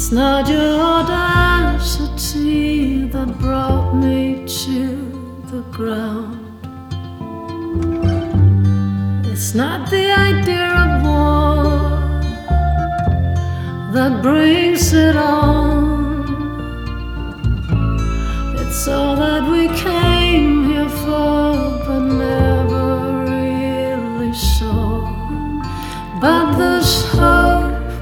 It's not your audacity that brought me to the ground. It's not the idea of war that brings it on. It's all that we can